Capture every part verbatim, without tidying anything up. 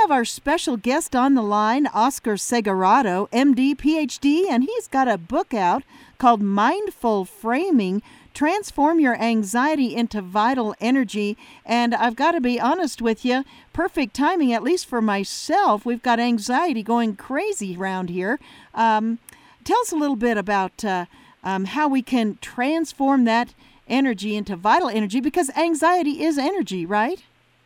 have our special guest on the line, Oscar Segarado, M D, P H D, and he's got a book out called Mindful Framing, Transform Your Anxiety into Vital Energy. And I've got to be honest with you, perfect timing, at least for myself. We've got anxiety going crazy around here. Um, tell us a little bit about uh, um, how we can transform that energy into vital energy, because anxiety is energy, right?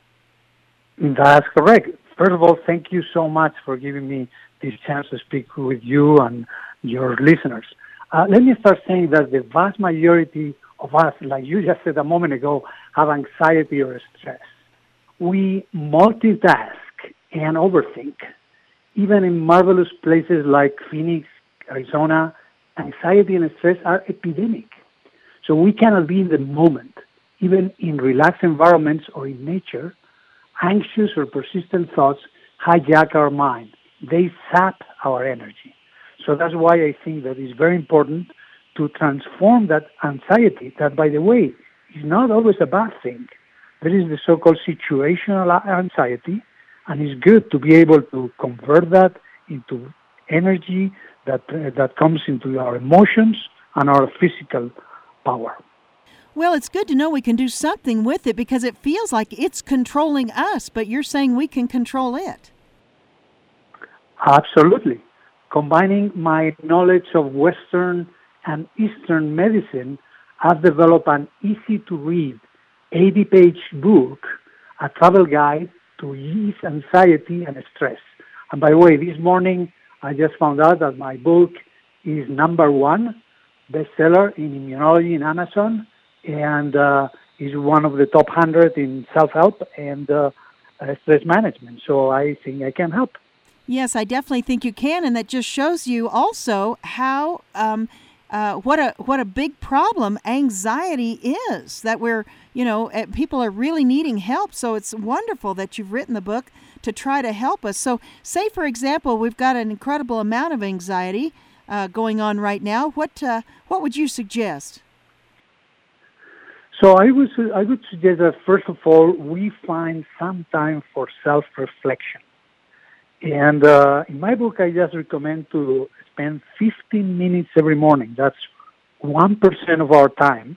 That's correct. First of all, thank you so much for giving me this chance to speak with you and your listeners. Uh, let me start saying that the vast majority of us, like you just said a moment ago, have anxiety or stress. We multitask and overthink. Even in marvelous places like Phoenix, Arizona, anxiety and stress are epidemic. So we cannot be in the moment. Even in relaxed environments or in nature, anxious or persistent thoughts hijack our mind. They sap our energy. So that's why I think that it's very important to transform that anxiety, that, by the way, is not always a bad thing. There is the so-called situational anxiety, and it's good to be able to convert that into energy that uh, that comes into our emotions and our physical power. Well, it's good to know we can do something with it, because it feels like it's controlling us, but you're saying we can control it. Absolutely. Combining my knowledge of Western and Eastern medicine, I've developed an easy-to-read eighty-page book, a travel guide to ease anxiety and stress. And by the way, this morning I just found out that my book is number one bestseller in immunology in Amazon, and uh, is one of the top one hundred in self-help and uh, uh, stress management. So I think I can help. Yes, I definitely think you can, and that just shows you also how um, uh, what a what a big problem anxiety is. That we're you know uh, people are really needing help. So it's wonderful that you've written the book to try to help us. So, say for example, we've got an incredible amount of anxiety uh, going on right now. What uh, what would you suggest? So I would I would suggest that first of all we find some time for self-reflection. And uh, in my book, I just recommend to spend fifteen minutes every morning. That's one percent of our time,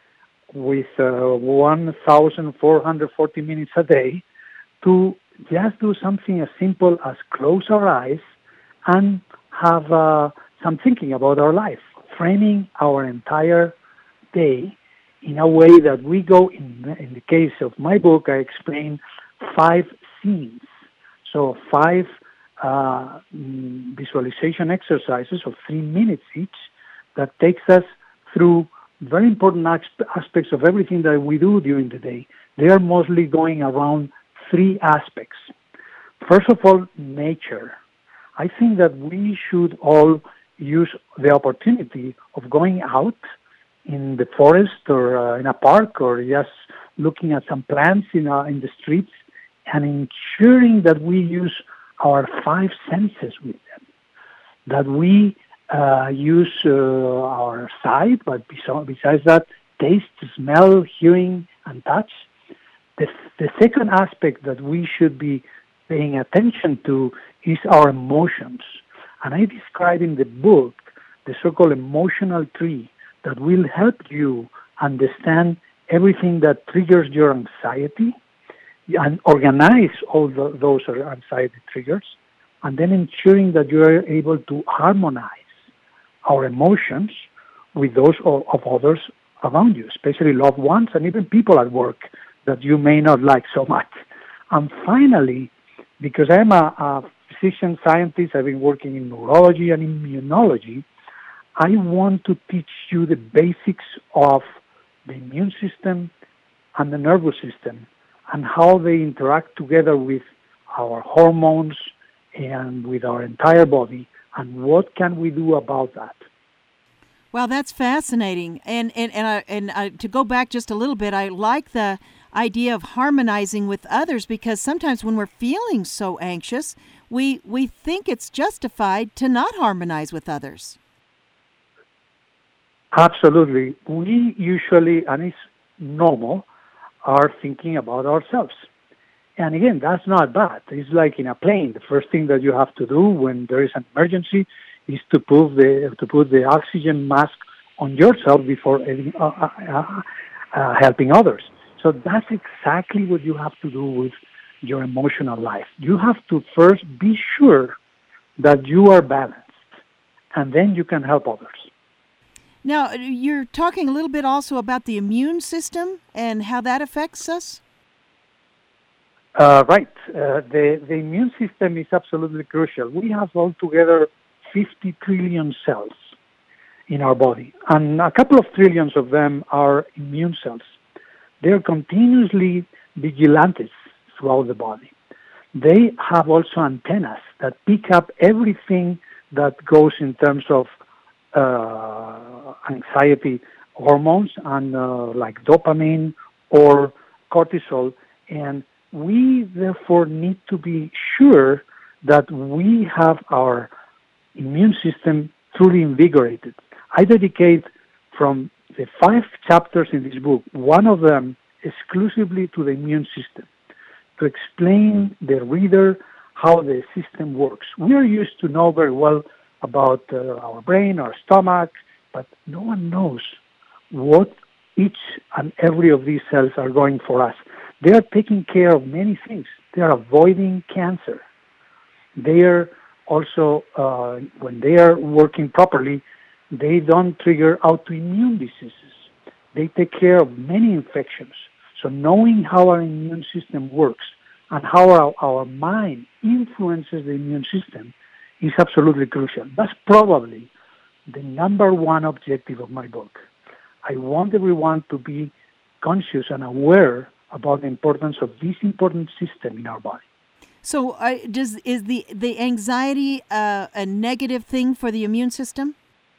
with uh, one thousand four hundred forty minutes a day, to just do something as simple as close our eyes and have uh, some thinking about our life, framing our entire day in a way that we go, in, in the case of my book, I explain five scenes. So five uh, visualization exercises of three minutes each that takes us through very important aspects of everything that we do during the day. They are mostly going around three aspects. First of all, nature. I think that we should all use the opportunity of going out in the forest or uh, in a park, or just looking at some plants in, uh, in the streets, and ensuring that we use our five senses with them, that we uh, use uh, our sight, but besides that, taste, smell, hearing, and touch. The, the second aspect that we should be paying attention to is our emotions. And I describe in the book the so-called emotional tree that will help you understand everything that triggers your anxiety and organize all the, those anxiety triggers, and then ensuring that you are able to harmonize our emotions with those of, of others around you, especially loved ones and even people at work that you may not like so much. And finally, because I'm a, a physician scientist, I've been working in neurology and immunology, I want to teach you the basics of the immune system and the nervous system, and how they interact together with our hormones and with our entire body, and what can we do about that. Well, that's fascinating. And and and, I, and I, to go back just a little bit, I like the idea of harmonizing with others, because sometimes when we're feeling so anxious, we we think it's justified to not harmonize with others. Absolutely. We usually, and it's normal, are thinking about ourselves. And again, that's not bad. It's like in a plane. The first thing that you have to do when there is an emergency is to put the to put the oxygen mask on yourself before uh, uh, uh, uh, helping others. So that's exactly what you have to do with your emotional life. You have to first be sure that you are balanced, and then you can help others. Now, you're talking a little bit also about the immune system and how that affects us? Uh, right. Uh, the, the immune system is absolutely crucial. We have altogether fifty trillion cells in our body, and a couple of trillions of them are immune cells. They're continuously vigilantes throughout the body. They have also antennas that pick up everything that goes in terms of uh, anxiety hormones and uh, like dopamine or cortisol, and we therefore need to be sure that we have our immune system truly invigorated. I dedicate from the five chapters in this book, one of them exclusively to the immune system, to explain the reader how the system works. We are used to know very well about uh, our brain, our stomach, but no one knows what each and every of these cells are going for us. They are taking care of many things. They are avoiding cancer. They are also, uh, when they are working properly, they don't trigger autoimmune diseases. They take care of many infections. So knowing how our immune system works and how our, our mind influences the immune system is absolutely crucial. That's probably the number one objective of my book. I want everyone to be conscious and aware about the importance of this important system in our body. So uh, does is the, the anxiety uh, a negative thing for the immune system?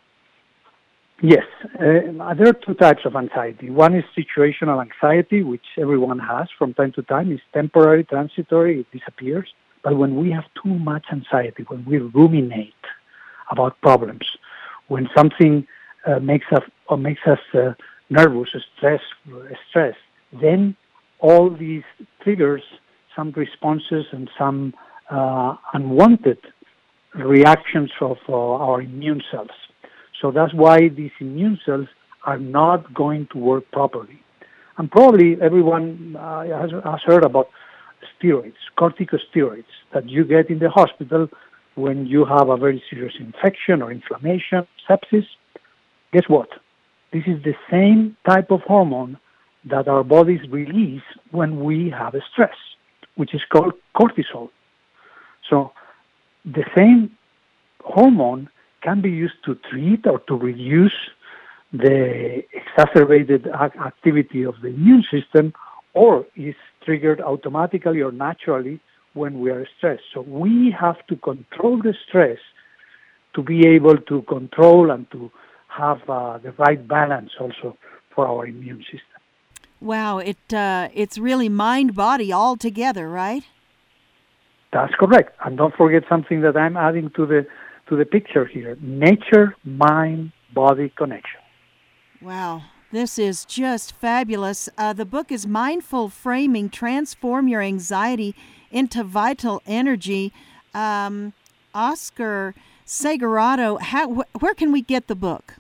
Yes. Uh, there are two types of anxiety. One is situational anxiety, which everyone has from time to time. It's temporary, transitory, it disappears. But when we have too much anxiety, when we ruminate about problems, when something uh, makes us or makes us uh, nervous, stress, stress, then all these triggers some responses and some uh, unwanted reactions of uh, our immune cells. So that's why these immune cells are not going to work properly. And probably everyone uh, has, has heard about steroids, corticosteroids, that you get in the hospital when you have a very serious infection or inflammation, sepsis. Guess what? This is the same type of hormone that our bodies release when we have a stress, which is called cortisol. So the same hormone can be used to treat or to reduce the exacerbated activity of the immune system, or is triggered automatically or naturally when we are stressed. So we have to control the stress to be able to control and to have uh, the right balance also for our immune system. Wow, it uh, it's really mind-body all together, right? That's correct. And don't forget something that I'm adding to the to the picture here: nature, mind, body connection. Wow, this is just fabulous. Uh, the book is Mindful Framing: Transform Your Anxiety into Vital Energy. Um, Oscar Segurato, how, wh- where can we get the book?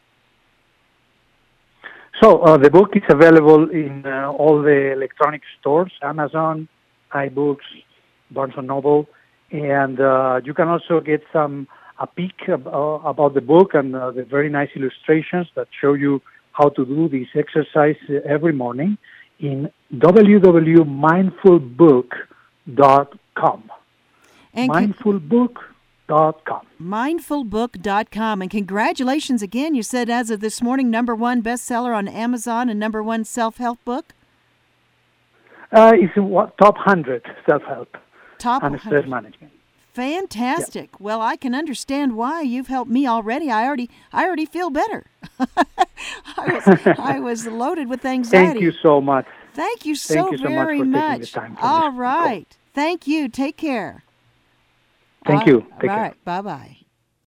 So uh, the book is available in uh, all the electronic stores: Amazon, iBooks, Barnes and Noble, and uh, you can also get some a peek ab- uh, about the book and uh, the very nice illustrations that show you how to do this exercise every morning in w w w dot mindful book dot com. mindful book dot com. mindful book dot com. And congratulations again. You said as of this morning, number one bestseller on Amazon and number one self-help book? Uh, it's what, top one hundred self-help Top and stress management. Fantastic. Yep. Well, I can understand why. You've helped me already. I already I already feel better. I, was, I was loaded with anxiety. Thank you so much. Thank you so Thank you so very much. For much. taking the time for All this right. call. Thank you. Take care. Thank All you. right. Take All care. right. Bye-bye.